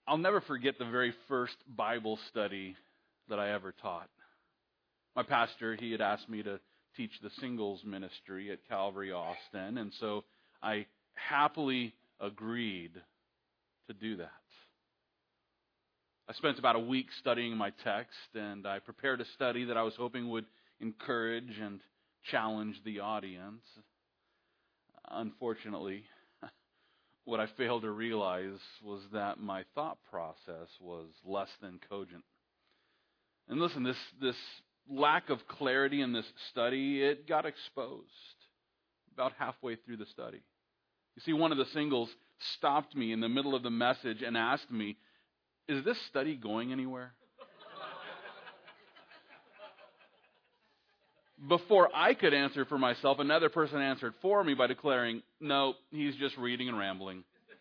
I'll never forget the very first Bible study that I ever taught. My pastor, he had asked me to teach the singles ministry at Calvary Austin, and so I happily agreed to do that. I spent about a week studying my text, and I prepared a study that I was hoping would encourage and challenge the audience. Unfortunately, what I failed to realize was that my thought process was less than cogent. And listen, this lack of clarity in this study, it got exposed about halfway through the study. You see, one of the singles stopped me in the middle of the message and asked me, "Is this study going anywhere?" Before I could answer for myself, another person answered for me by declaring, "No, he's just reading and rambling."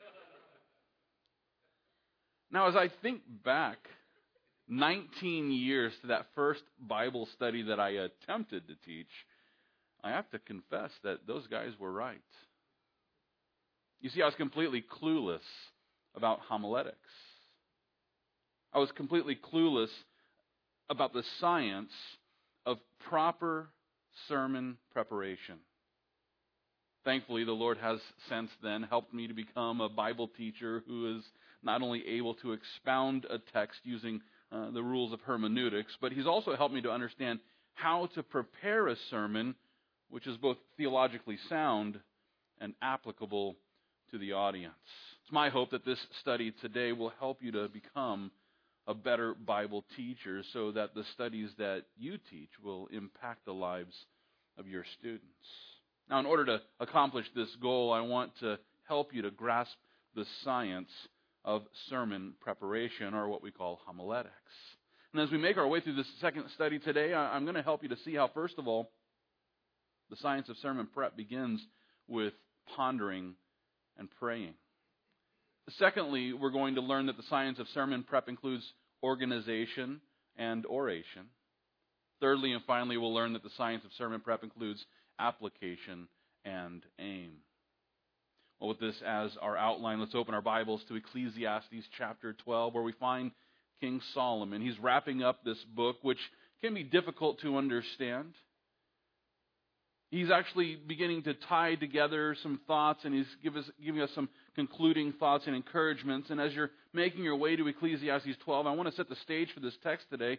Now, as I think back 19 years to that first Bible study that I attempted to teach, I have to confess that those guys were right. You see, I was completely clueless about homiletics. I was completely clueless about the science of proper sermon preparation. Thankfully, the Lord has since then helped me to become a Bible teacher who is not only able to expound a text using the rules of hermeneutics, but He's also helped me to understand how to prepare a sermon which is both theologically sound and applicable to the audience. It's my hope that this study today will help you to become a better Bible teacher so that the studies that you teach will impact the lives of your students. Now, in order to accomplish this goal, I want to help you to grasp the science of sermon preparation, or what we call homiletics. And as we make our way through this second study today, I'm going to help you to see how, first of all, the science of sermon prep begins with pondering and praying. Secondly, we're going to learn that the science of sermon prep includes organization and oration. Thirdly and finally, we'll learn that the science of sermon prep includes application and aim. Well, with this as our outline, let's open our Bibles to Ecclesiastes chapter 12, where we find King Solomon. He's wrapping up this book, which can be difficult to understand. He's actually beginning to tie together some thoughts, and he's giving us some concluding thoughts and encouragements. And as you're making your way to Ecclesiastes 12, I want to set the stage for this text today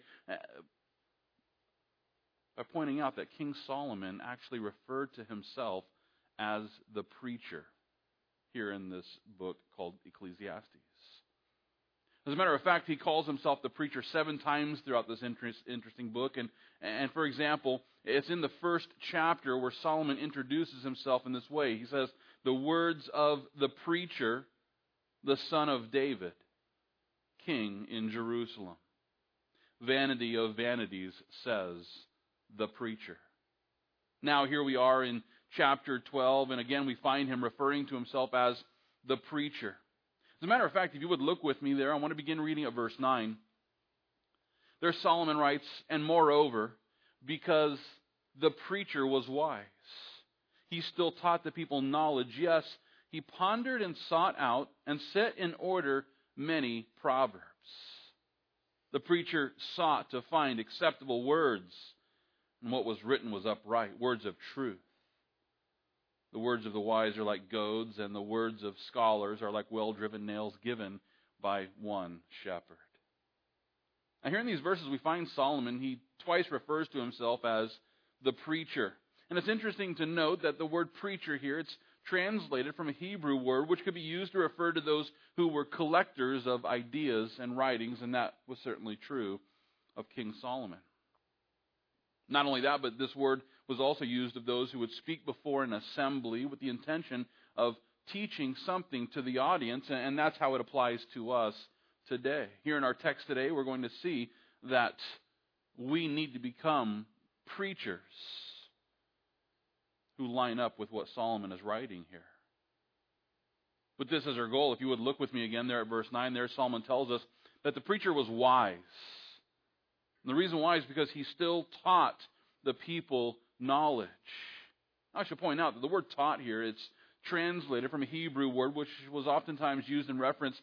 by pointing out that King Solomon actually referred to himself as the preacher here in this book called Ecclesiastes. As a matter of fact, he calls himself the preacher 7 times throughout this interesting book. And for example, it's in the first chapter where Solomon introduces himself in this way. He says, "The words of the preacher, the son of David, king in Jerusalem. Vanity of vanities, says the preacher." Now here we are in chapter 12, and again we find him referring to himself as the preacher. As a matter of fact, if you would look with me there, I want to begin reading at verse 9. There Solomon writes, "And moreover, because the preacher was wise, he still taught the people knowledge. Yes, he pondered and sought out and set in order many proverbs." The preacher sought to find acceptable words, and what was written was upright, words of truth. The words of the wise are like goads, and the words of scholars are like well-driven nails given by one shepherd. Now here in these verses we find Solomon, he twice refers to himself as the preacher. And it's interesting to note that the word preacher here, it's translated from a Hebrew word which could be used to refer to those who were collectors of ideas and writings, and that was certainly true of King Solomon. Not only that, but this word was also used of those who would speak before an assembly with the intention of teaching something to the audience, and that's how it applies to us today. Here in our text today, we're going to see that we need to become preachers who line up with what Solomon is writing here. With this as our goal, if you would look with me again there at verse 9, there Solomon tells us that the preacher was wise. And the reason why is because he still taught the people knowledge. I should point out that the word taught here, it's translated from a Hebrew word which was oftentimes used in reference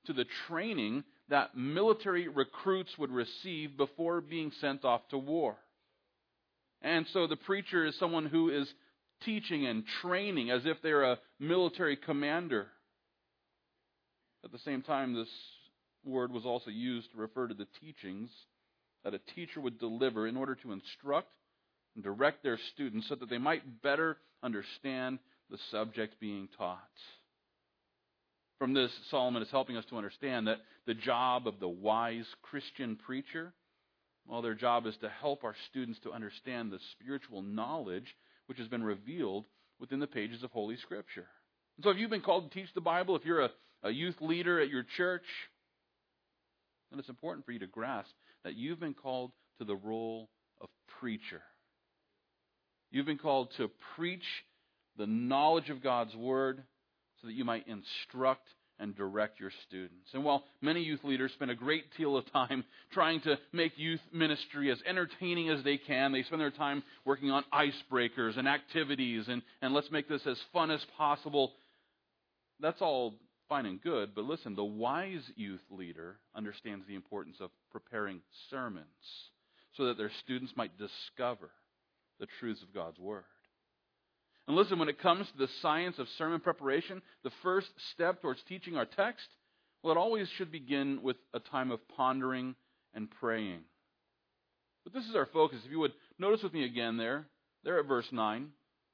to the training that military recruits would receive before being sent off to war. And so the preacher is someone who is teaching and training as if they're a military commander. At the same time, this word was also used to refer to the teachings that a teacher would deliver in order to instruct and direct their students so that they might better understand the subject being taught. From this, Solomon is helping us to understand that the job of the wise Christian preacher, well, their job is to help our students to understand the spiritual knowledge which has been revealed within the pages of Holy Scripture. And so if you've been called to teach the Bible, if you're a youth leader at your church, then it's important for you to grasp that you've been called to the role of preacher. You've been called to preach the knowledge of God's Word so that you might instruct and direct your students. And while many youth leaders spend a great deal of time trying to make youth ministry as entertaining as they can, they spend their time working on icebreakers and activities and let's make this as fun as possible. That's all fine and good, but listen, the wise youth leader understands the importance of preparing sermons so that their students might discover the truths of God's Word. And listen, when it comes to the science of sermon preparation, the first step towards teaching our text, well, it always should begin with a time of pondering and praying. But this is our focus. If you would notice with me again there at verse 9.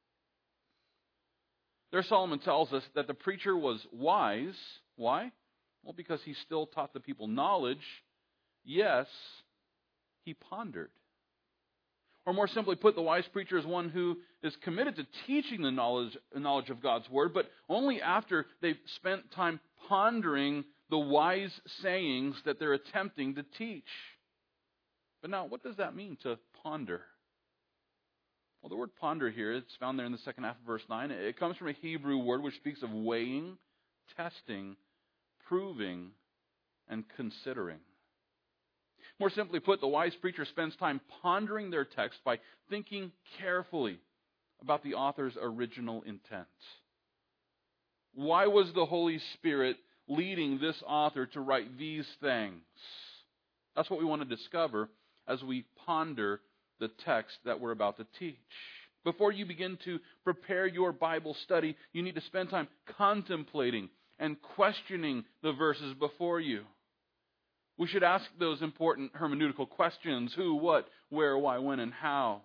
There Solomon tells us that the preacher was wise. Why? Well, because he still taught the people knowledge. Yes, he pondered. Or more simply put, the wise preacher is one who is committed to teaching the knowledge of God's Word, but only after they've spent time pondering the wise sayings that they're attempting to teach. But now, what does that mean, to ponder? Well, the word ponder here, it's found there in the second half of verse 9. It comes from a Hebrew word which speaks of weighing, testing, proving, and considering. More simply put, the wise preacher spends time pondering their text by thinking carefully about the author's original intent. Why was the Holy Spirit leading this author to write these things? That's what we want to discover as we ponder the text that we're about to teach. Before you begin to prepare your Bible study, you need to spend time contemplating and questioning the verses before you. We should ask those important hermeneutical questions: who, what, where, why, when, and how.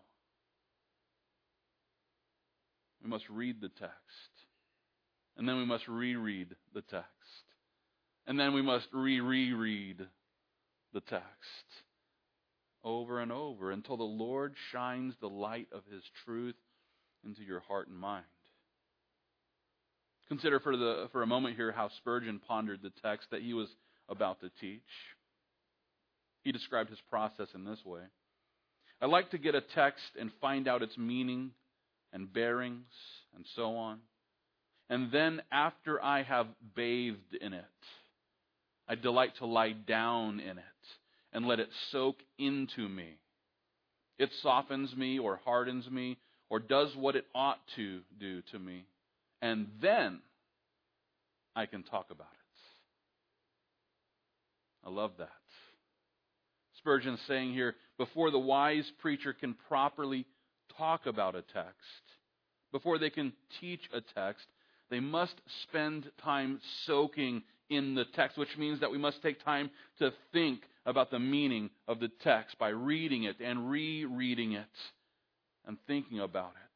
We must read the text. And then we must reread the text. And then we must reread the text over and over until the Lord shines the light of His truth into your heart and mind. Consider for a moment here how Spurgeon pondered the text that he was about to teach. He described his process in this way: I like to get a text and find out its meaning and bearings and so on. And then after I have bathed in it, I delight to lie down in it and let it soak into me. It softens me or hardens me or does what it ought to do to me. And then I can talk about it. I love that. Spurgeon is saying here, before the wise preacher can properly talk about a text, before they can teach a text, they must spend time soaking in the text, which means that we must take time to think about the meaning of the text by reading it and rereading it and thinking about it.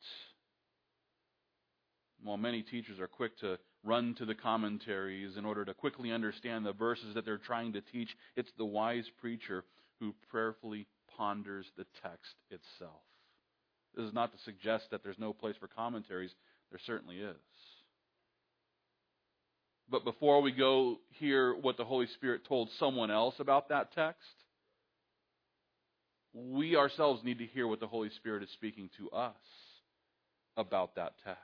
While many teachers are quick to run to the commentaries in order to quickly understand the verses that they're trying to teach, it's the wise preacher who prayerfully ponders the text itself. This is not to suggest that there's no place for commentaries. There certainly is. But before we go hear what the Holy Spirit told someone else about that text, we ourselves need to hear what the Holy Spirit is speaking to us about that text.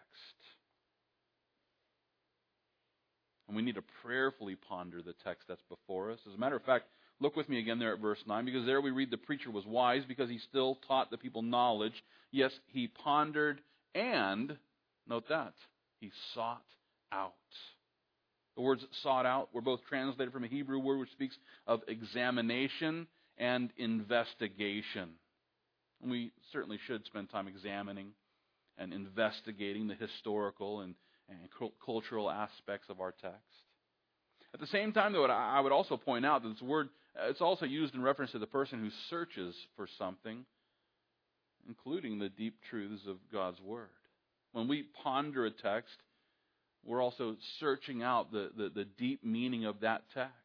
And we need to prayerfully ponder the text that's before us. As a matter of fact, look with me again there at verse 9, because there we read the preacher was wise because he still taught the people knowledge. Yes, he pondered and, note that, he sought out. The words sought out were both translated from a Hebrew word which speaks of examination and investigation. And we certainly should spend time examining and investigating the historical and cultural aspects of our text. At the same time, though, I would also point out that this word, it's also used in reference to the person who searches for something, including the deep truths of God's Word. When we ponder a text, we're also searching out the deep meaning of that text.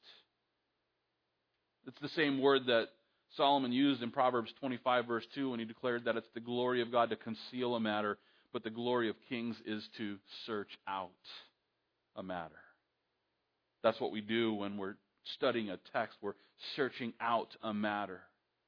It's the same word that Solomon used in Proverbs 25, verse 2, when he declared that it's the glory of God to conceal a matter, but the glory of kings is to search out a matter. That's what we do when we're studying a text. We're searching out a matter.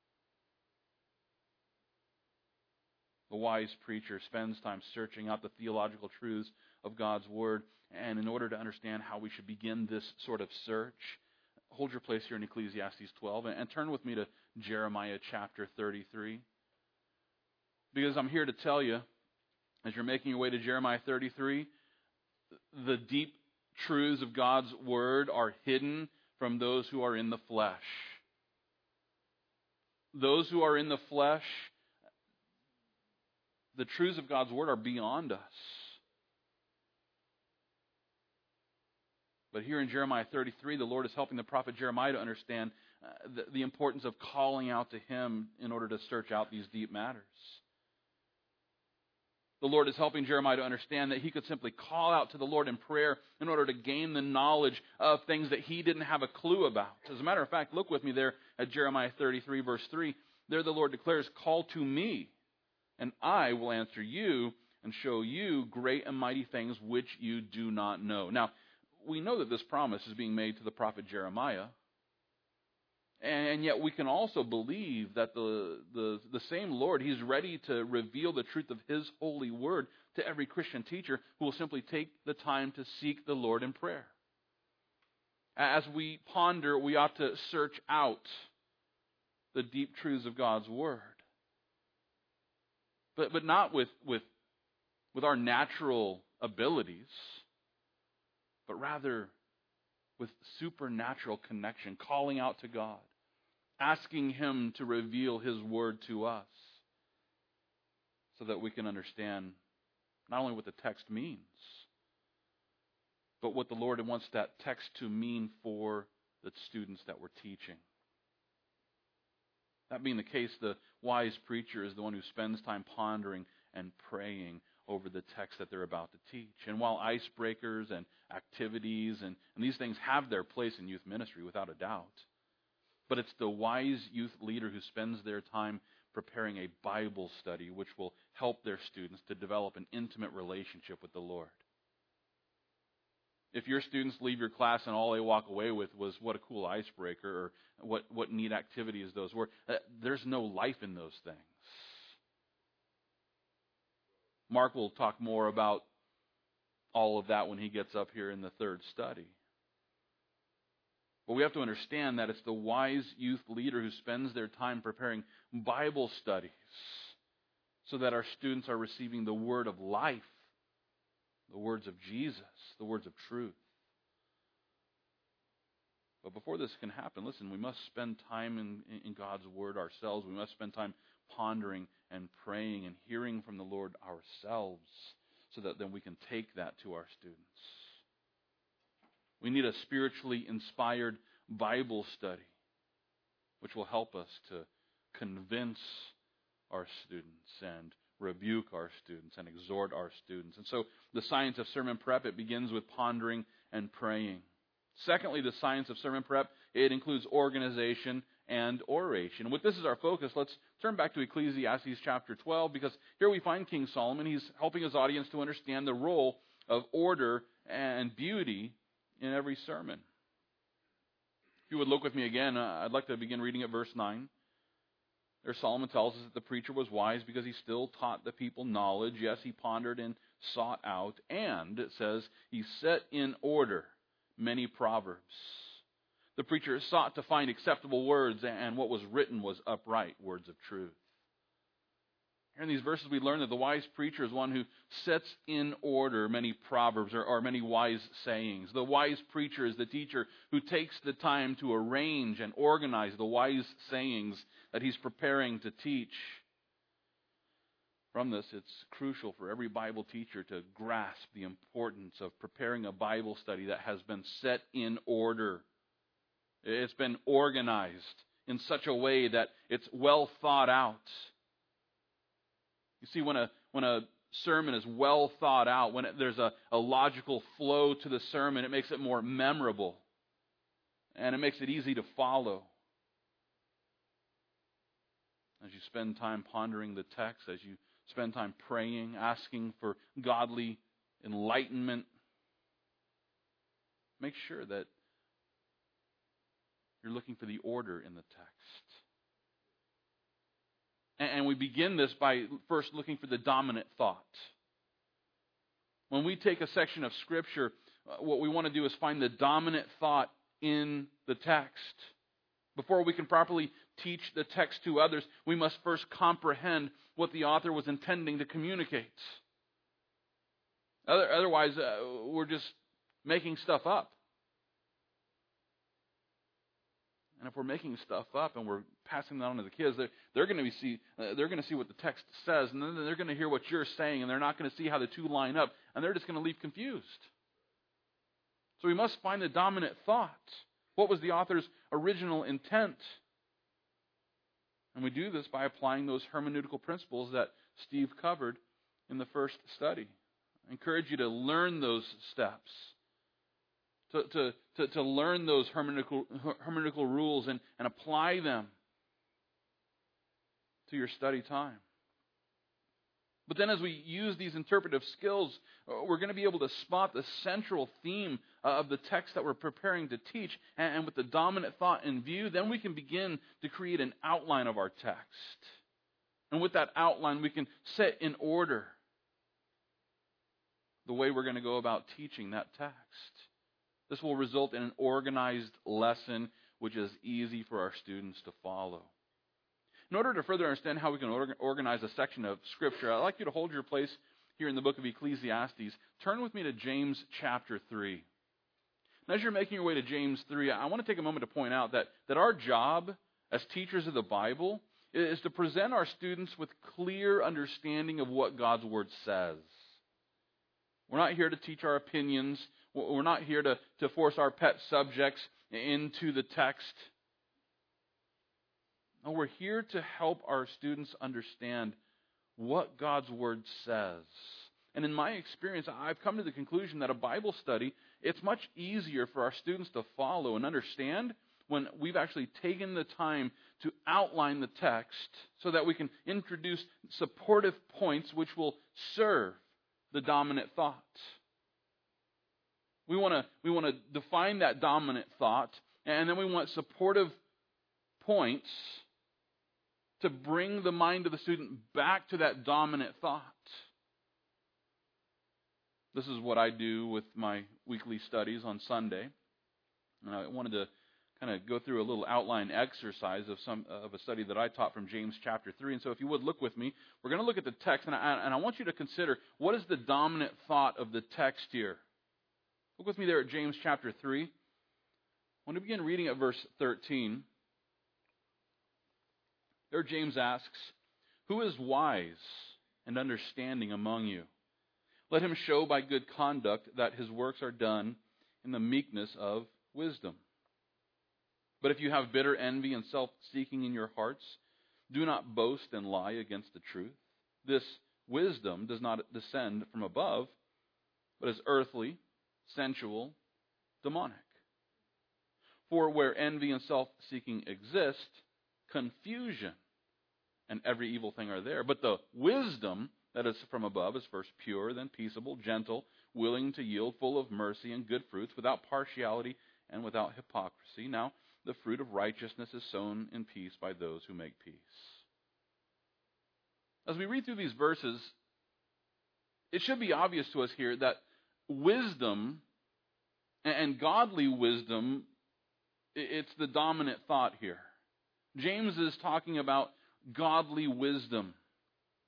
The wise preacher spends time searching out the theological truths of God's Word. And in order to understand how we should begin this sort of search, hold your place here in Ecclesiastes 12 and turn with me to Jeremiah chapter 33. Because I'm here to tell you, as you're making your way to Jeremiah 33, the deep truths of God's Word are hidden from those who are in the flesh. Those who are in the flesh, the truths of God's Word are beyond us. But here in Jeremiah 33, the Lord is helping the prophet Jeremiah to understand the importance of calling out to Him in order to search out these deep matters. The Lord is helping Jeremiah to understand that he could simply call out to the Lord in prayer in order to gain the knowledge of things that he didn't have a clue about. As a matter of fact, look with me there at Jeremiah 33, verse 3. There the Lord declares, "Call to me, and I will answer you and show you great and mighty things which you do not know." Now, we know that this promise is being made to the prophet Jeremiah. And yet we can also believe that the same Lord, He's ready to reveal the truth of His holy word to every Christian teacher who will simply take the time to seek the Lord in prayer. As we ponder, we ought to search out the deep truths of God's Word. But not with our natural abilities, but rather with supernatural connection, calling out to God, asking Him to reveal His Word to us so that we can understand not only what the text means, but what the Lord wants that text to mean for the students that we're teaching. That being the case, the wise preacher is the one who spends time pondering and praying over the text that they're about to teach. And while icebreakers and activities and these things have their place in youth ministry without a doubt, but it's the wise youth leader who spends their time preparing a Bible study which will help their students to develop an intimate relationship with the Lord. If your students leave your class and all they walk away with was what a cool icebreaker or what neat activities those were, there's no life in those things. Mark will talk more about all of that when he gets up here in the third study. But we have to understand that it's the wise youth leader who spends their time preparing Bible studies so that our students are receiving the word of life, the words of Jesus, the words of truth. But before this can happen, listen, we must spend time in God's Word ourselves. We must spend time pondering and praying and hearing from the Lord ourselves so that then we can take that to our students. We need a spiritually inspired Bible study which will help us to convince our students and rebuke our students and exhort our students. And so the science of sermon prep, it begins with pondering and praying. Secondly, the science of sermon prep, it includes organization and oration. With this as our focus, let's turn back to Ecclesiastes chapter 12, because here we find King Solomon. He's helping his audience to understand the role of order and beauty in every sermon. If you would look with me again, I'd like to begin reading at verse 9. There Solomon tells us that the preacher was wise because he still taught the people knowledge. Yes, he pondered and sought out, and it says he set in order many proverbs. The preacher sought to find acceptable words, and what was written was upright words of truth. Here in these verses we learn that the wise preacher is one who sets in order many proverbs or many wise sayings. The wise preacher is the teacher who takes the time to arrange and organize the wise sayings that he's preparing to teach. From this, it's crucial for every Bible teacher to grasp the importance of preparing a Bible study that has been set in order. It's been organized in such a way that it's well thought out. You see, when a sermon is well thought out, when there's a logical flow to the sermon, it makes it more memorable. And it makes it easy to follow. As you spend time pondering the text, as you spend time praying, asking for godly enlightenment, make sure that you're looking for the order in the text. And we begin this by first looking for the dominant thought. When we take a section of Scripture, what we want to do is find the dominant thought in the text. Before we can properly teach the text to others, we must first comprehend what the author was intending to communicate. Otherwise, we're just making stuff up. And if we're making stuff up and we're passing that on to the kids, they're going to see what the text says, and then they're going to hear what you're saying, and they're not going to see how the two line up, and they're just going to leave confused. So we must find the dominant thought. What was the author's original intent? And we do this by applying those hermeneutical principles that Steve covered in the first study. I encourage you to learn those steps. To learn those hermeneutical rules and apply them to your study time. But then as we use these interpretive skills, we're going to be able to spot the central theme of the text that we're preparing to teach. And with the dominant thought in view, then we can begin to create an outline of our text. And with that outline, we can set in order the way we're going to go about teaching that text. This will result in an organized lesson which is easy for our students to follow. In order to further understand how we can organize a section of Scripture, I'd like you to hold your place here in the book of Ecclesiastes. Turn with me to James chapter 3. And as you're making your way to James 3, I want to take a moment to point out that our job as teachers of the Bible is to present our students with clear understanding of what God's Word says. We're not here to teach our opinions. We're not here to force our pet subjects into the text. No, we're here to help our students understand what God's Word says. And in my experience, I've come to the conclusion that a Bible study, it's much easier for our students to follow and understand when we've actually taken the time to outline the text so that we can introduce supportive points which will serve the dominant thought. We want to define that dominant thought, and then we want supportive points to bring the mind of the student back to that dominant thought. This is what I do with my weekly studies on Sunday. And I wanted to kind of go through a little outline exercise of a study that I taught from James chapter 3. And so if you would look with me, we're going to look at the text, and I want you to consider what is the dominant thought of the text here. Look with me there at James chapter 3. I want to begin reading at verse 13. There James asks, "Who is wise and understanding among you? Let him show by good conduct that his works are done in the meekness of wisdom. But if you have bitter envy and self-seeking in your hearts, do not boast and lie against the truth. This wisdom does not descend from above, but is earthly, sensual, demonic. For where envy and self-seeking exist, confusion and every evil thing are there. But the wisdom that is from above is first pure, then peaceable, gentle, willing to yield, full of mercy and good fruits, without partiality and without hypocrisy. Now, the fruit of righteousness is sown in peace by those who make peace." As we read through these verses, it should be obvious to us here that wisdom and godly wisdom, it's the dominant thought here. James is talking about godly wisdom.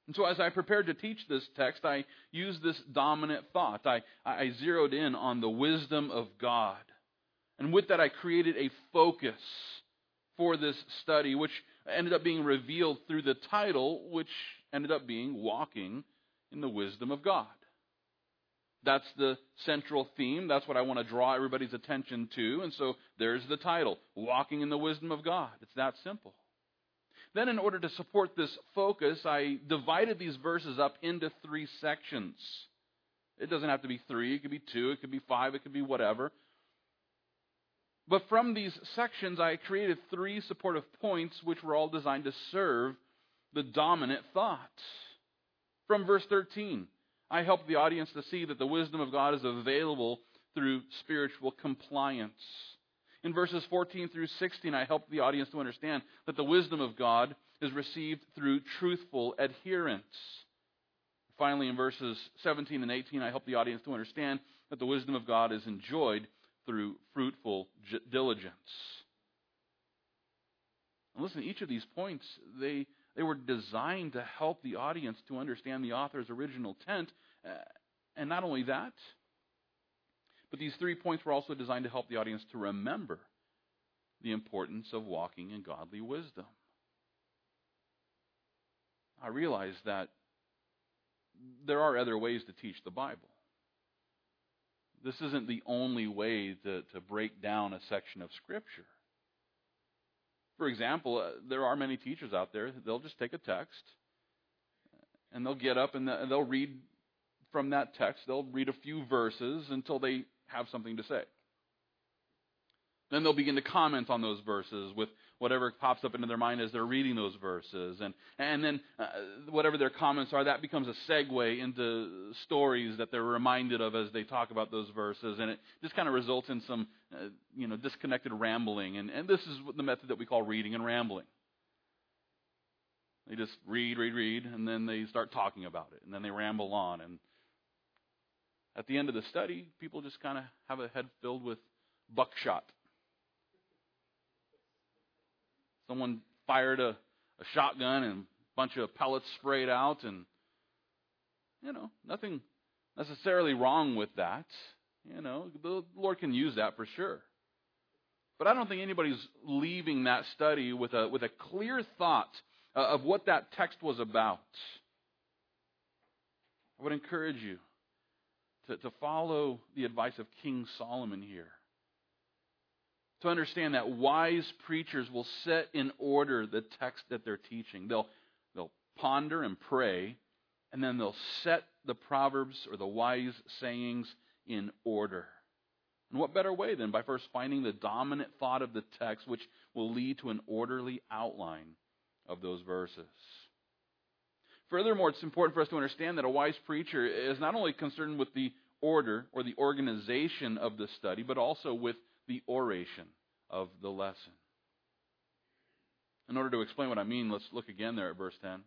And so as I prepared to teach this text, I used this dominant thought. I zeroed in on the wisdom of God. And with that, I created a focus for this study, which ended up being revealed through the title, which ended up being Walking in the Wisdom of God. That's the central theme. That's what I want to draw everybody's attention to. And so there's the title, Walking in the Wisdom of God. It's that simple. Then in order to support this focus, I divided these verses up into 3 sections. It doesn't have to be 3. It could be 2. It could be 5. It could be whatever. But from these sections, I created 3 supportive points which were all designed to serve the dominant thought. From verse 13, I helped the audience to see that the wisdom of God is available through spiritual compliance. In verses 14 through 16, I helped the audience to understand that the wisdom of God is received through truthful adherence. Finally, in verses 17 and 18, I helped the audience to understand that the wisdom of God is enjoyed through fruitful diligence. And listen, each of these points, they were designed to help the audience to understand the author's original intent. And not only that, but these 3 points were also designed to help the audience to remember the importance of walking in godly wisdom. I realize that there are other ways to teach the Bible. This isn't the only way to break down a section of Scripture. For example, there are many teachers out there, they'll just take a text, and they'll get up and they'll read from that text. They'll read a few verses until they have something to say. Then they'll begin to comment on those verses with whatever pops up into their mind as they're reading those verses. And then whatever their comments are, that becomes a segue into stories that they're reminded of as they talk about those verses. And it just kind of results in some disconnected rambling. And this is the method that we call reading and rambling. They just read, and then they start talking about it. And then they ramble on. And at the end of the study, people just kind of have a head filled with buckshot. Someone fired a shotgun and a bunch of pellets sprayed out, and, nothing necessarily wrong with that. The Lord can use that for sure. But I don't think anybody's leaving that study with a clear thought of what that text was about. I would encourage you to follow the advice of King Solomon here. To understand that wise preachers will set in order the text that they're teaching. They'll ponder and pray, and then they'll set the proverbs or the wise sayings in order. And what better way than by first finding the dominant thought of the text, which will lead to an orderly outline of those verses. Furthermore, it's important for us to understand that a wise preacher is not only concerned with the order or the organization of the study, but also with the oration of the lesson. In order to explain what I mean, let's look again there at verse 10.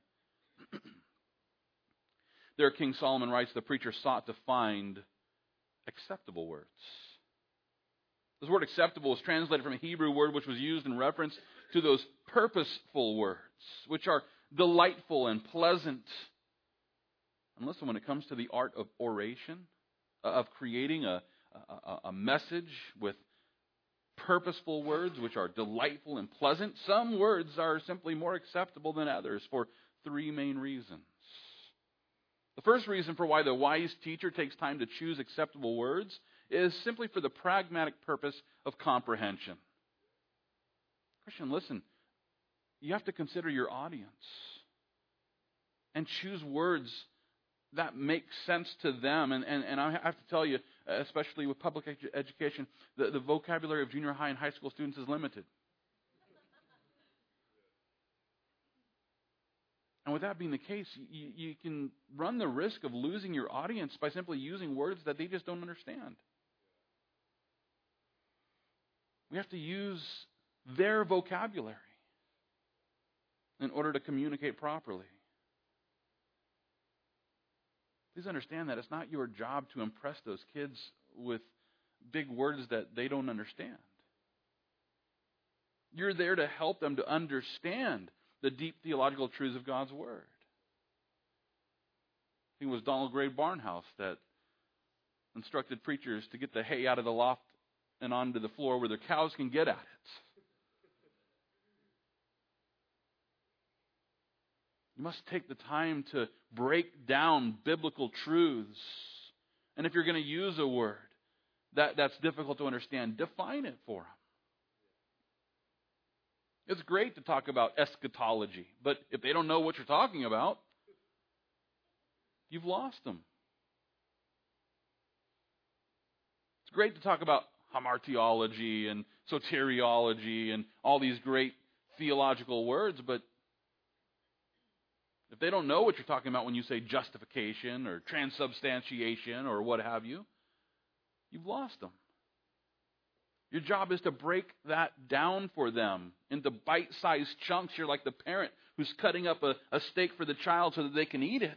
There, King Solomon writes, the preacher sought to find acceptable words. This word acceptable is translated from a Hebrew word which was used in reference to those purposeful words, which are delightful and pleasant. And listen, when it comes to the art of oration, of creating a message with purposeful words which are delightful and pleasant, some words are simply more acceptable than others for 3 main reasons. The first reason for why the wise teacher takes time to choose acceptable words is simply for the pragmatic purpose of comprehension. Christian, listen, you have to consider your audience and choose words that make sense to them. And I have to tell you, especially with public education, the vocabulary of junior high and high school students is limited. And with that being the case, you can run the risk of losing your audience by simply using words that they just don't understand. We have to use their vocabulary in order to communicate properly. Please understand that it's not your job to impress those kids with big words that they don't understand. You're there to help them to understand the deep theological truths of God's Word. think it was Donald Gray Barnhouse that instructed preachers to get the hay out of the loft and onto the floor where their cows can get at it. You must take the time to break down biblical truths. And if you're going to use a word that's difficult to understand, define it for them. It's great to talk about eschatology, but if they don't know what you're talking about, you've lost them. It's great to talk about hamartiology and soteriology and all these great theological words, but if they don't know what you're talking about when you say justification or transubstantiation or what have you, you've lost them. Your job is to break that down for them into bite-sized chunks. You're like the parent who's cutting up a steak for the child so that they can eat it.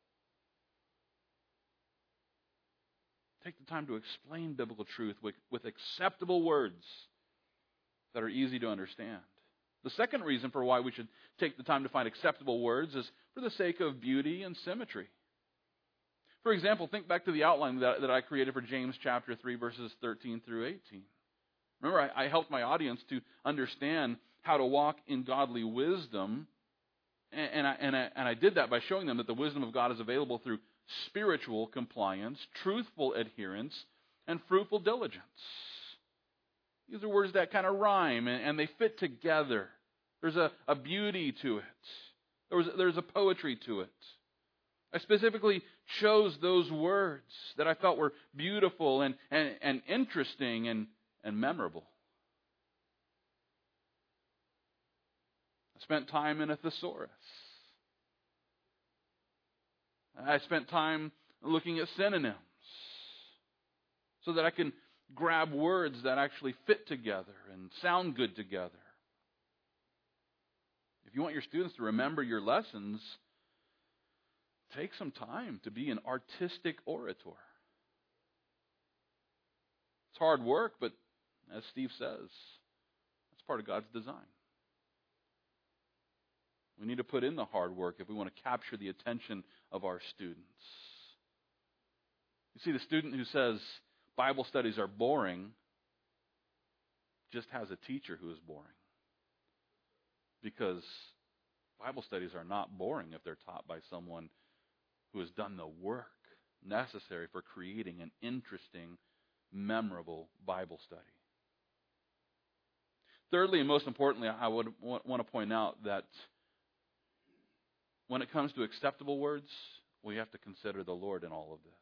Take the time to explain biblical truth with acceptable words that are easy to understand. The second reason for why we should take the time to find acceptable words is for the sake of beauty and symmetry. For example, think back to the outline that I created for James chapter 3, verses 13 through 18. Remember, I helped my audience to understand how to walk in godly wisdom, and I did that by showing them that the wisdom of God is available through spiritual compliance, truthful adherence, and fruitful diligence. These are words that kind of rhyme, and they fit together. There's a beauty to it. There's a poetry to it. I specifically chose those words that I felt were beautiful and interesting and memorable. I spent time in a thesaurus. I spent time looking at synonyms so that I can grab words that actually fit together and sound good together. If you want your students to remember your lessons, take some time to be an artistic orator. It's hard work, but as Steve says, that's part of God's design. We need to put in the hard work if we want to capture the attention of our students. You see, the student who says Bible studies are boring just has a teacher who is boring. Because Bible studies are not boring if they're taught by someone who has done the work necessary for creating an interesting, memorable Bible study. Thirdly, and most importantly, I would want to point out that when it comes to acceptable words, we have to consider the Lord in all of this.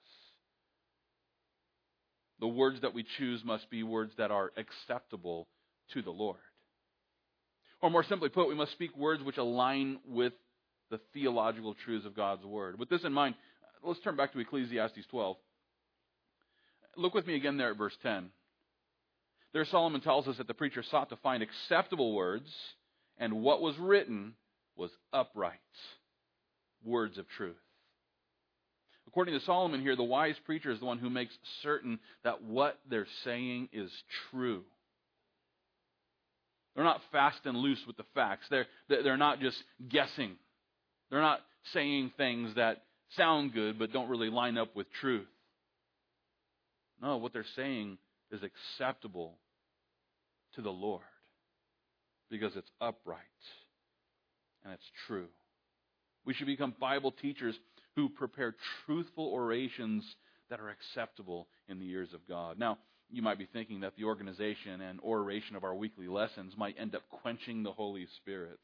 The words that we choose must be words that are acceptable to the Lord. Or more simply put, we must speak words which align with the theological truths of God's Word. With this in mind, let's turn back to Ecclesiastes 12. Look with me again there at verse 10. There Solomon tells us that the preacher sought to find acceptable words, and what was written was upright, words of truth. According to Solomon here, the wise preacher is the one who makes certain that what they're saying is true. They're not fast and loose with the facts. They're not just guessing. They're not saying things that sound good but don't really line up with truth. No, what they're saying is acceptable to the Lord because it's upright and it's true. We should become Bible teachers who prepare truthful orations that are acceptable in the ears of God. Now, you might be thinking that the organization and oration of our weekly lessons might end up quenching the Holy Spirit.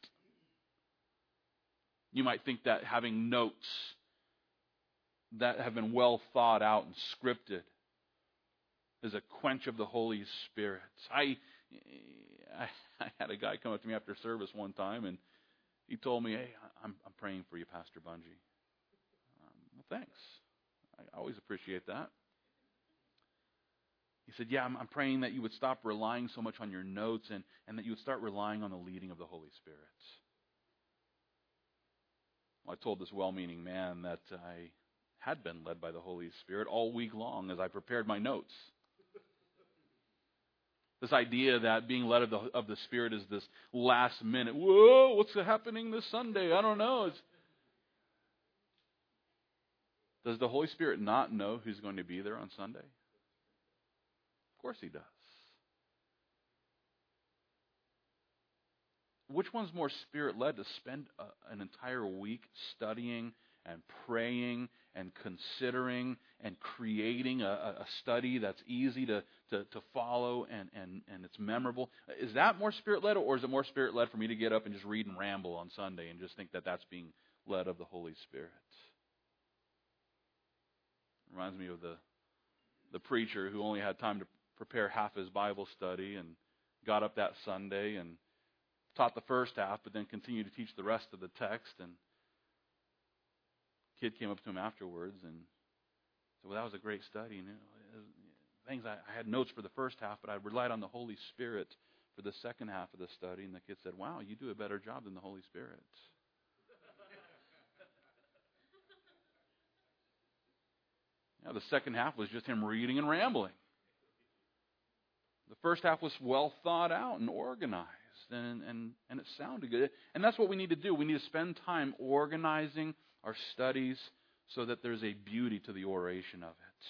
You might think that having notes that have been well thought out and scripted is a quench of the Holy Spirit. I had a guy come up to me after service one time, and he told me, "Hey, I'm praying for you, Pastor Bungie." Well, thanks. I always appreciate that. He said, "Yeah, I'm praying that you would stop relying so much on your notes and that you would start relying on the leading of the Holy Spirit." Well, I told this well-meaning man that I had been led by the Holy Spirit all week long as I prepared my notes. This idea that being led of the Spirit is this last minute, whoa, what's happening this Sunday? I don't know. Does the Holy Spirit not know who's going to be there on Sunday? Of course He does. Which one's more Spirit-led, to spend an entire week studying and praying and considering and creating a study that's easy to follow and it's memorable? Is that more Spirit-led, or is it more Spirit-led for me to get up and just read and ramble on Sunday and just think that that's being led of the Holy Spirit? Reminds me of the preacher who only had time to prepare half his Bible study and got up that Sunday and taught the first half, but then continued to teach the rest of the text. And a kid came up to him afterwards and said, "Well, that was a great study. You know, things I had notes for the first half, but I relied on the Holy Spirit for the second half of the study." And the kid said, "Wow, you do a better job than the Holy Spirit." Yeah, the second half was just him reading and rambling. The first half was well thought out and organized, and it sounded good. And that's what we need to do. We need to spend time organizing our studies so that there's a beauty to the oration of it.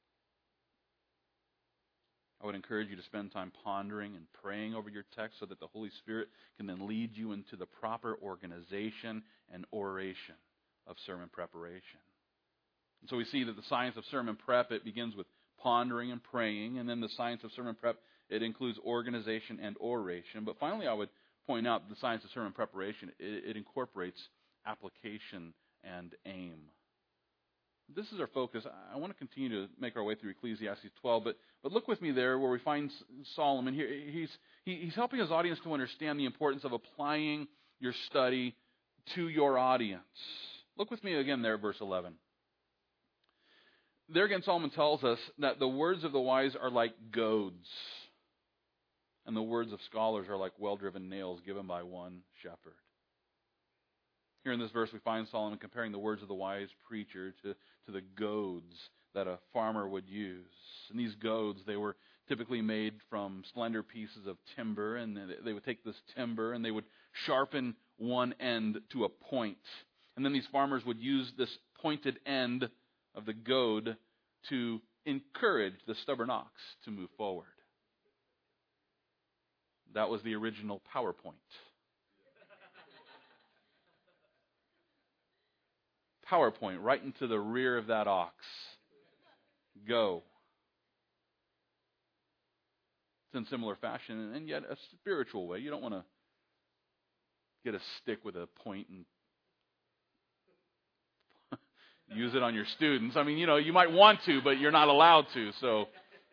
I would encourage you to spend time pondering and praying over your text so that the Holy Spirit can then lead you into the proper organization and oration of sermon preparation. And so we see that the science of sermon prep, it begins with pondering and praying, and then the science of sermon prep, it includes organization and oration. But finally, I would point out the science of sermon preparation, it incorporates application and aim. This is our focus. I want to continue to make our way through Ecclesiastes 12, but look with me there where we find Solomon. Here, he's helping his audience to understand the importance of applying your study to your audience. Look with me again there, verse 11. There again, Solomon tells us that the words of the wise are like goads, and the words of scholars are like well-driven nails given by one shepherd. Here in this verse, we find Solomon comparing the words of the wise preacher to the goads that a farmer would use. And these goads, they were typically made from slender pieces of timber, and they would take this timber and they would sharpen one end to a point. And then these farmers would use this pointed end of the goad to encourage the stubborn ox to move forward. That was the original PowerPoint. PowerPoint right into the rear of that ox. Go. It's in similar fashion, and yet a spiritual way. You don't want to get a stick with a point and use it on your students. I mean, you might want to, but you're not allowed to. So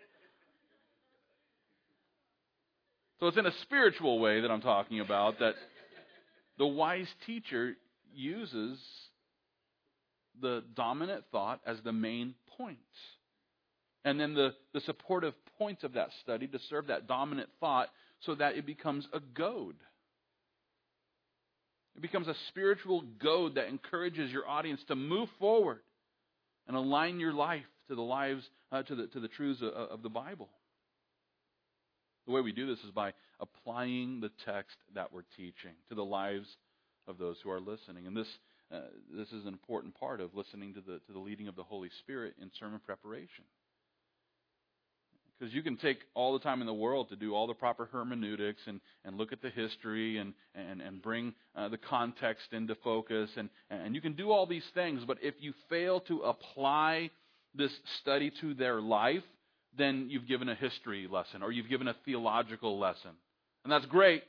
it's in a spiritual way that I'm talking about, that the wise teacher uses the dominant thought as the main point. And then the supportive points of that study to serve that dominant thought so that it becomes a goad. It becomes a spiritual goad that encourages your audience to move forward and align your life to the lives, to the truths of the Bible. The way we do this is by applying the text that we're teaching to the lives of those who are listening. And this is an important part of listening to the leading of the Holy Spirit in sermon preparation. Because you can take all the time in the world to do all the proper hermeneutics and look at the history and bring the context into focus. And you can do all these things, but if you fail to apply this study to their life, then you've given a history lesson or you've given a theological lesson. And that's great.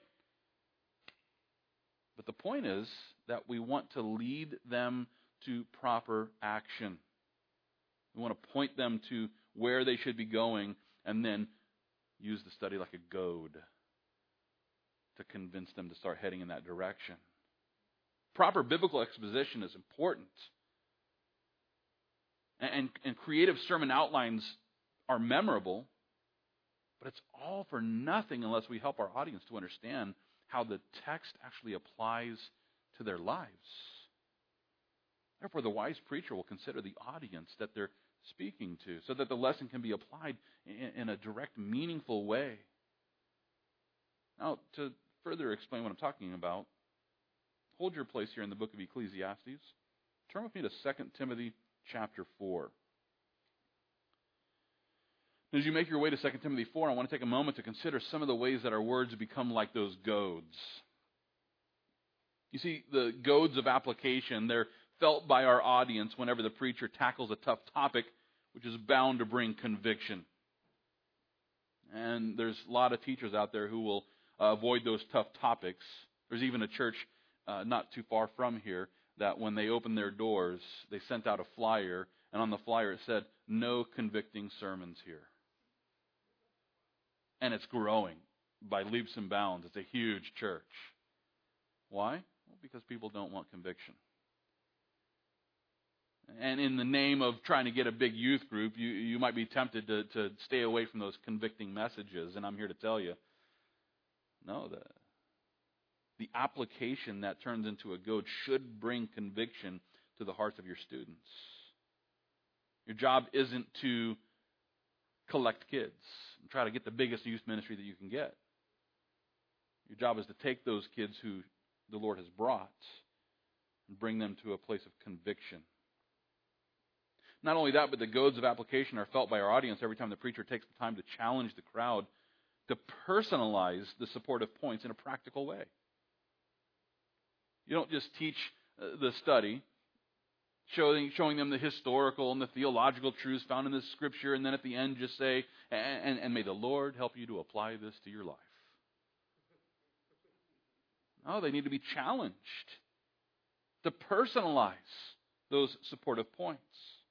But the point is that we want to lead them to proper action. We want to point them to where they should be going, and then use the study like a goad to convince them to start heading in that direction. Proper biblical exposition is important. And creative sermon outlines are memorable, but it's all for nothing unless we help our audience to understand how the text actually applies to their lives. Therefore, the wise preacher will consider the audience that they're speaking to so that the lesson can be applied in a direct, meaningful way. Now, to further explain what I'm talking about, hold your place here in the book of Ecclesiastes. Turn with me to 2 Timothy chapter 4. As you make your way to 2 Timothy 4, I want to take a moment to consider some of the ways that our words become like those goads. You see, the goads of application, they're felt by our audience whenever the preacher tackles a tough topic, which is bound to bring conviction. And there's a lot of teachers out there who will avoid those tough topics. There's even a church not too far from here that when they opened their doors, they sent out a flyer, and on the flyer it said, "No convicting sermons here." And it's growing by leaps and bounds. It's a huge church. Why? Well, because people don't want conviction. And in the name of trying to get a big youth group, you might be tempted to stay away from those convicting messages. And I'm here to tell you, no, the application that turns into a goad should bring conviction to the hearts of your students. Your job isn't to collect kids and try to get the biggest youth ministry that you can get. Your job is to take those kids who the Lord has brought and bring them to a place of conviction. Not only that, but the goads of application are felt by our audience every time the preacher takes the time to challenge the crowd to personalize the supportive points in a practical way. You don't just teach the study, showing them the historical and the theological truths found in this scripture, and then at the end just say, and may the Lord help you to apply this to your life. No, they need to be challenged to personalize those supportive points.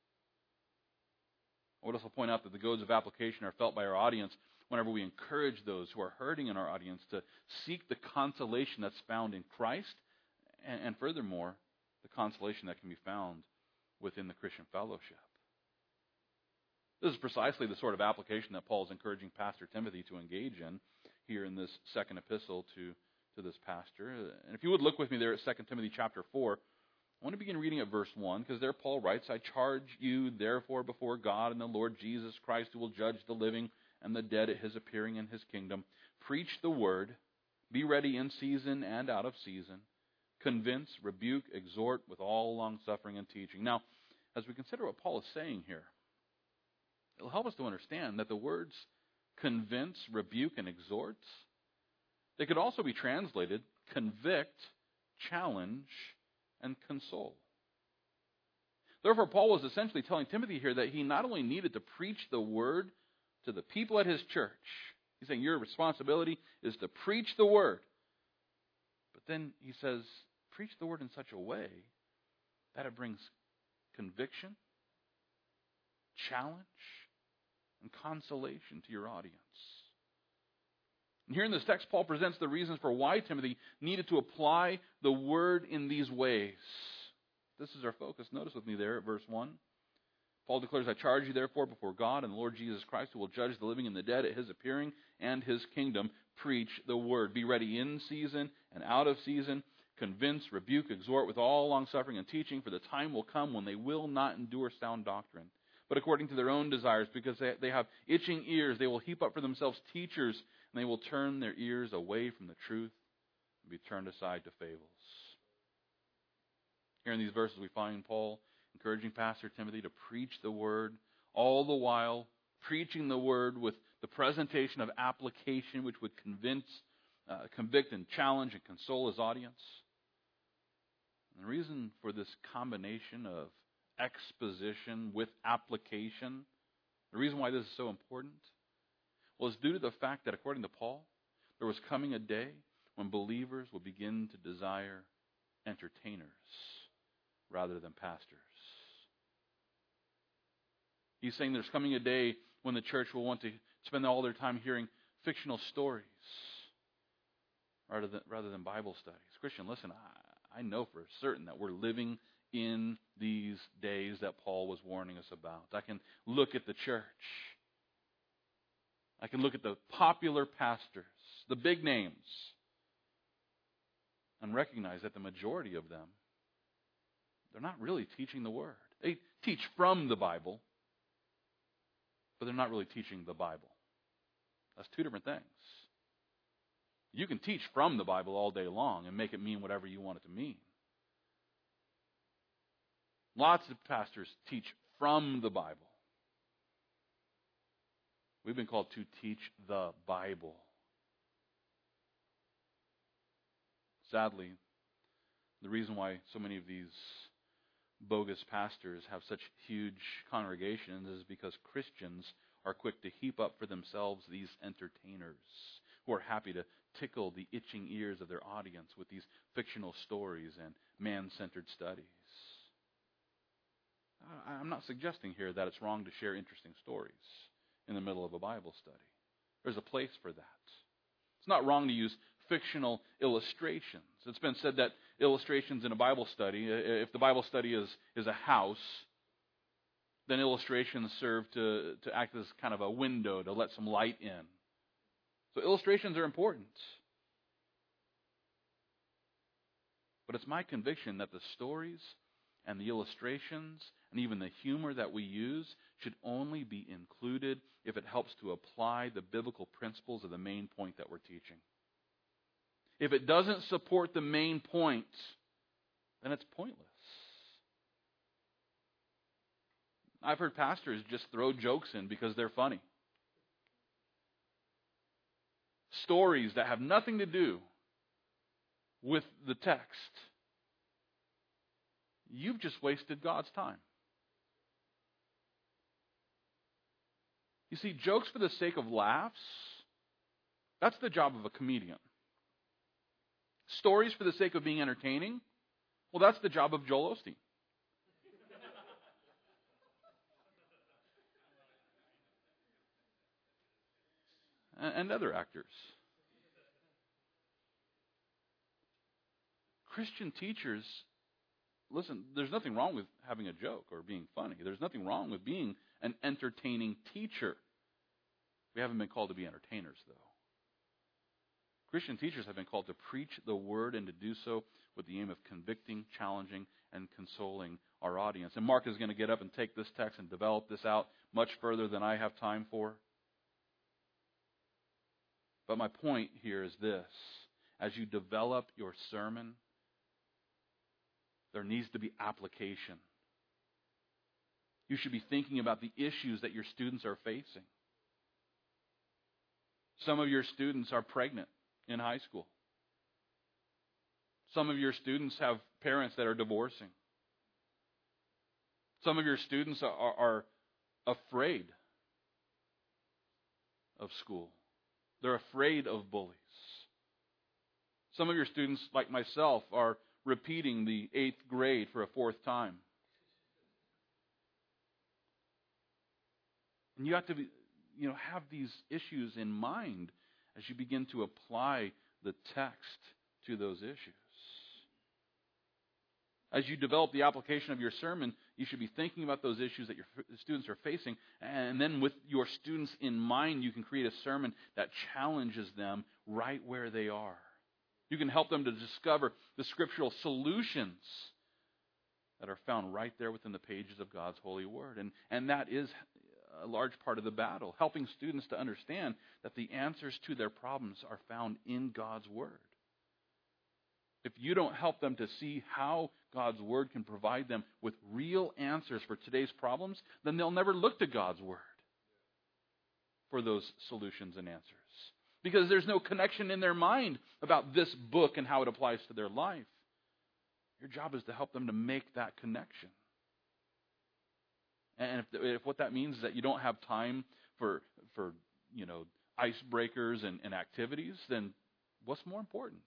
I would also point out that the goads of application are felt by our audience whenever we encourage those who are hurting in our audience to seek the consolation that's found in Christ, and furthermore, the consolation that can be found within the Christian fellowship. This is precisely the sort of application that Paul is encouraging Pastor Timothy to engage in here in this second epistle to this pastor. And if you would look with me there at 2 Timothy chapter 4, I want to begin reading at verse 1, because there Paul writes, "I charge you therefore before God and the Lord Jesus Christ, who will judge the living and the dead at his appearing in his kingdom. Preach the word, be ready in season and out of season. Convince, rebuke, exhort with all long-suffering and teaching." Now, as we consider what Paul is saying here, it'll help us to understand that the words convince, rebuke, and exhort, they could also be translated convict, challenge, and console. Therefore, Paul was essentially telling Timothy here that he not only needed to preach the word to the people at his church. He's saying your responsibility is to preach the word. But then he says, preach the word in such a way that it brings conviction, challenge, and consolation to your audience. And here in this text, Paul presents the reasons for why Timothy needed to apply the word in these ways. This is our focus. Notice with me there at verse 1. Paul declares, "I charge you therefore before God and the Lord Jesus Christ, who will judge the living and the dead at his appearing and his kingdom. Preach the word. Be ready in season and out of season. Convince, rebuke, exhort with all longsuffering and teaching, for the time will come when they will not endure sound doctrine, but according to their own desires, because they have itching ears, they will heap up for themselves teachers, and they will turn their ears away from the truth and be turned aside to fables." Here in these verses we find Paul encouraging Pastor Timothy to preach the word, all the while preaching the word with the presentation of application which would convince, convict, and challenge and console his audience. And the reason for this combination of exposition with application, the reason why this is so important, well, is due to the fact that, according to Paul, there was coming a day when believers would begin to desire entertainers rather than pastors. He's saying there's coming a day when the church will want to spend all their time hearing fictional stories rather than Bible studies. Christian, listen, I know for certain that we're living in these days that Paul was warning us about. I can look at the church. I can look at the popular pastors, the big names, and recognize that the majority of them, they're not really teaching the Word. They teach from the Bible, but they're not really teaching the Bible. That's two different things. You can teach from the Bible all day long and make it mean whatever you want it to mean. Lots of pastors teach from the Bible. We've been called to teach the Bible. Sadly, the reason why so many of these bogus pastors have such huge congregations is because Christians are quick to heap up for themselves these entertainers who are happy to tickle the itching ears of their audience with these fictional stories and man-centered studies. I'm not suggesting here that it's wrong to share interesting stories in the middle of a Bible study. There's a place for that. It's not wrong to use fictional illustrations. It's been said that illustrations in a Bible study, if the Bible study is a house, then illustrations serve to act as kind of a window to let some light in. So illustrations are important. But it's my conviction that the stories and the illustrations and even the humor that we use should only be included if it helps to apply the biblical principles of the main point that we're teaching. If it doesn't support the main point, then it's pointless. I've heard pastors just throw jokes in because they're funny. Stories that have nothing to do with the text. You've just wasted God's time. You see, jokes for the sake of laughs, that's the job of a comedian. Stories for the sake of being entertaining, well, that's the job of Joel Osteen. And other actors. Christian teachers, listen, there's nothing wrong with having a joke or being funny. There's nothing wrong with being an entertaining teacher. We haven't been called to be entertainers, though. Christian teachers have been called to preach the word and to do so with the aim of convicting, challenging, and consoling our audience. And Mark is going to get up and take this text and develop this out much further than I have time for. But my point here is this. As you develop your sermon, there needs to be application. You should be thinking about the issues that your students are facing. Some of your students are pregnant in high school. Some of your students have parents that are divorcing. Some of your students are afraid of school. They're afraid of bullies. Some of your students, like myself, are repeating the 8th grade for a 4th time. And you have to have these issues in mind as you begin to apply the text to those issues. As you develop the application of your sermon, you should be thinking about those issues that your students are facing. And then with your students in mind, you can create a sermon that challenges them right where they are. You can help them to discover the scriptural solutions that are found right there within the pages of God's holy word. And that is a large part of the battle, helping students to understand that the answers to their problems are found in God's word. If you don't help them to see how God's word can provide them with real answers for today's problems, then they'll never look to God's word for those solutions and answers. Because there's no connection in their mind about this book and how it applies to their life. Your job is to help them to make that connection. And if what that means is that you don't have time for icebreakers and activities, then what's more important?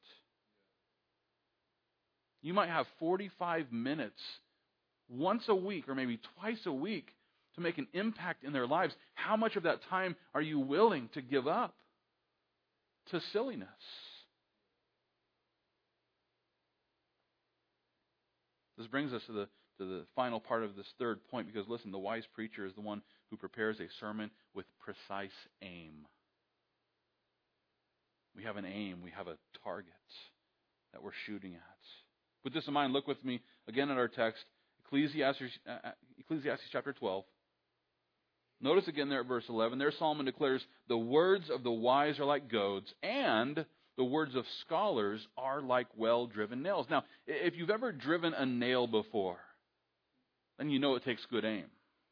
You might have 45 minutes once a week or maybe twice a week to make an impact in their lives. How much of that time are you willing to give up to silliness? This brings us to the final part of this third point, because listen, the wise preacher is the one who prepares a sermon with precise aim. We have an aim, we have a target that we're shooting at. With this in mind, look with me again at our text, Ecclesiastes chapter 12. Notice again there at verse 11, there Solomon declares, the words of the wise are like goads, and the words of scholars are like well-driven nails. Now, if you've ever driven a nail before, then you know it takes good aim.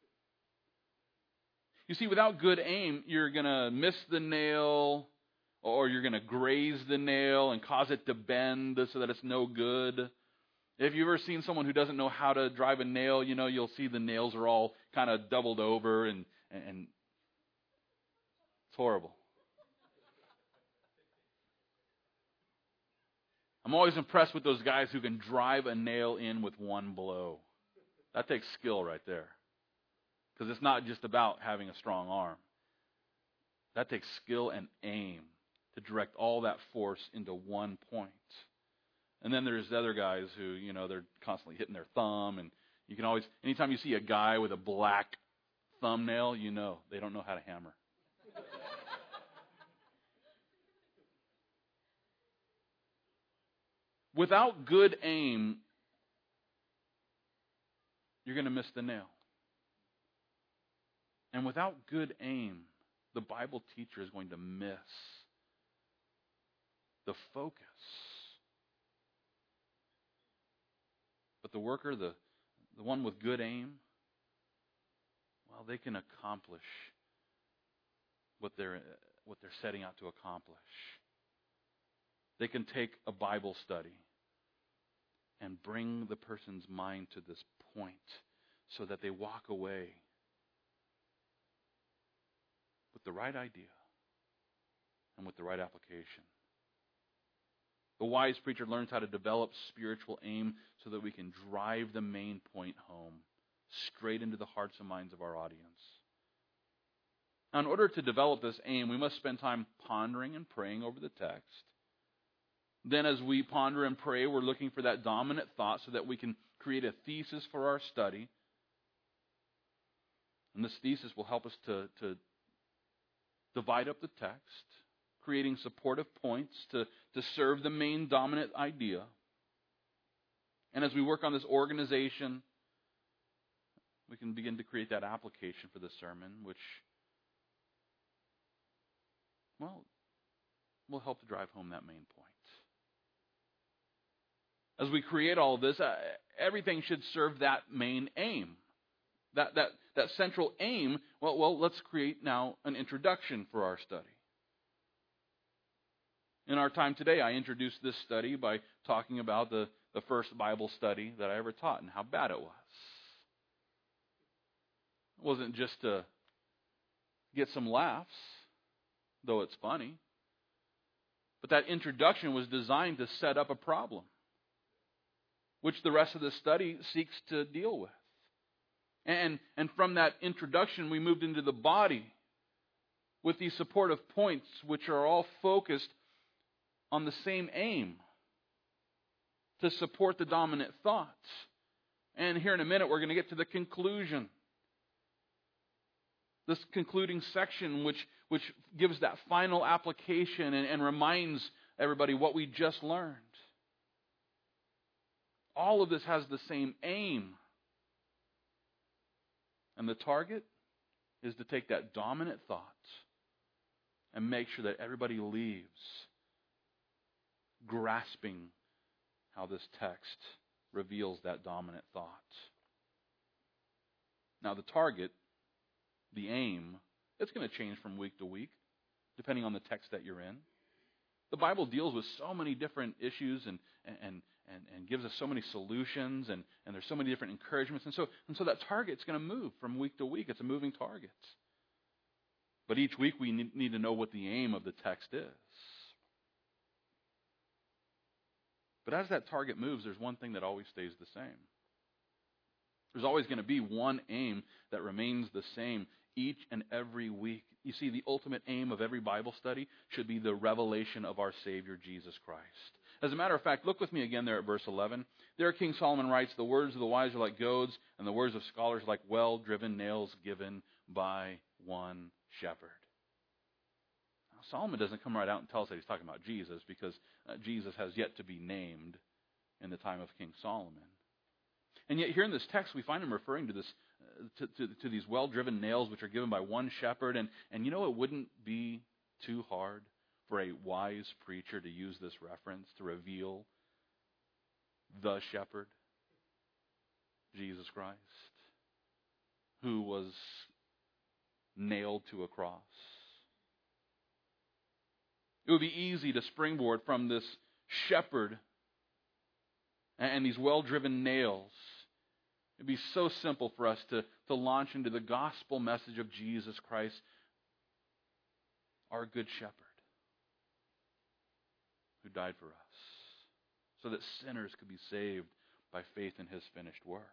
You see, without good aim, you're going to miss the nail, or you're going to graze the nail and cause it to bend so that it's no good. If you've ever seen someone who doesn't know how to drive a nail, you'll see the nails are all kind of doubled over, and it's horrible. I'm always impressed with those guys who can drive a nail in with one blow. That takes skill right there. Because it's not just about having a strong arm. That takes skill and aim to direct all that force into one point. And then there's other guys who, they're constantly hitting their thumb. And you can always, anytime you see a guy with a black thumbnail, they don't know how to hammer. Without good aim, you're going to miss the nail. And without good aim, the Bible teacher is going to miss the focus. But the worker, the one with good aim, well, they can accomplish what they're setting out to accomplish. They can take a Bible study and bring the person's mind to this point so that they walk away with the right idea and with the right application. The wise preacher learns how to develop spiritual aim so that we can drive the main point home, straight into the hearts and minds of our audience. Now, in order to develop this aim, we must spend time pondering and praying over the text. Then as we ponder and pray, we're looking for that dominant thought so that we can create a thesis for our study. And this thesis will help us to divide up the text, creating supportive points to serve the main dominant idea. And as we work on this organization, we can begin to create that application for the sermon, which, will help to drive home that main point. As we create all of this, everything should serve that main aim. That central aim, let's create now an introduction for our study. In our time today, I introduced this study by talking about the first Bible study that I ever taught and how bad it was. It wasn't just to get some laughs, though it's funny. But that introduction was designed to set up a problem, which the rest of the study seeks to deal with. And from that introduction, we moved into the body with these supportive points, which are all focused on the same aim, to support the dominant thought. And here in a minute, we're going to get to the conclusion. This concluding section, which gives that final application and reminds everybody what we just learned. All of this has the same aim. And the target is to take that dominant thought and make sure that everybody leaves grasping how this text reveals that dominant thought. Now, the target, the aim, it's going to change from week to week, depending on the text that you're in. The Bible deals with so many different issues and gives us so many solutions, and there's so many different encouragements. And so that target's going to move from week to week. It's a moving target. But each week we need to know what the aim of the text is. But as that target moves, there's one thing that always stays the same. There's always going to be one aim that remains the same each and every week. You see, the ultimate aim of every Bible study should be the revelation of our Savior, Jesus Christ. As a matter of fact, look with me again there at verse 11. There King Solomon writes, "The words of the wise are like goads, and the words of scholars like well-driven nails given by one shepherd." Now, Solomon doesn't come right out and tell us that he's talking about Jesus, because Jesus has yet to be named in the time of King Solomon. And yet here in this text, we find him referring to this to these well-driven nails which are given by one shepherd. And it wouldn't be too hard for a wise preacher to use this reference to reveal the shepherd, Jesus Christ. who was nailed to a cross. It would be easy to springboard from this shepherd and these well-driven nails. It'd be so simple for us to launch into the gospel message of Jesus Christ, our good shepherd, who died for us, so that sinners could be saved by faith in his finished work.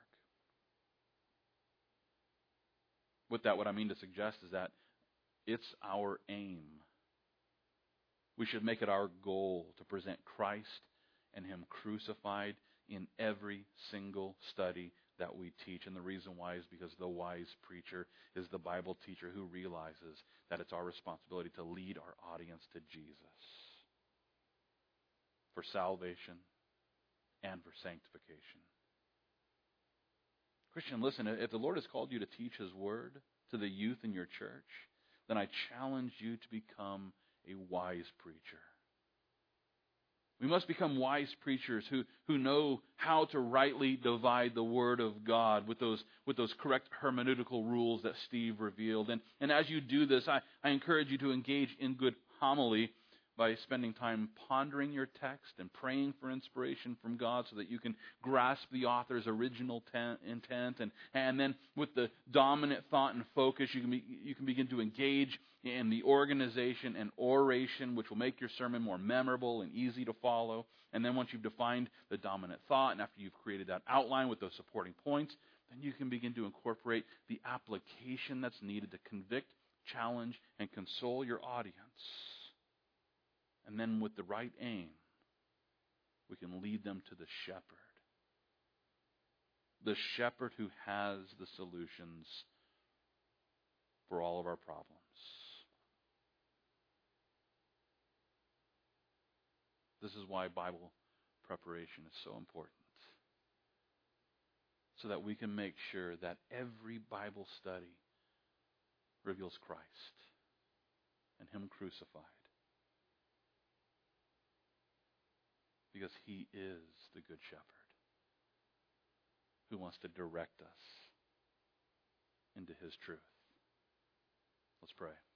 With that, what I mean to suggest is that it's our aim. We should make it our goal to present Christ and him crucified in every single study that we teach. And the reason why is because the wise preacher is the Bible teacher who realizes that it's our responsibility to lead our audience to Jesus for salvation and for sanctification. Christian, listen, if the Lord has called you to teach his word to the youth in your church, then I challenge you to become a wise preacher. We must become wise preachers who know how to rightly divide the Word of God with those correct hermeneutical rules that Steve revealed. And as you do this, I encourage you to engage in good homily by spending time pondering your text and praying for inspiration from God so that you can grasp the author's original intent. And then with the dominant thought and focus, you can begin to engage in the organization and oration, which will make your sermon more memorable and easy to follow. And then once you've defined the dominant thought and after you've created that outline with those supporting points, then you can begin to incorporate the application that's needed to convict, challenge, and console your audience. And then with the right aim, we can lead them to the shepherd who has the solutions for all of our problems. This is why Bible preparation is so important, so that we can make sure that every Bible study reveals Christ and him crucified. Because he is the good shepherd who wants to direct us into his truth. Let's pray.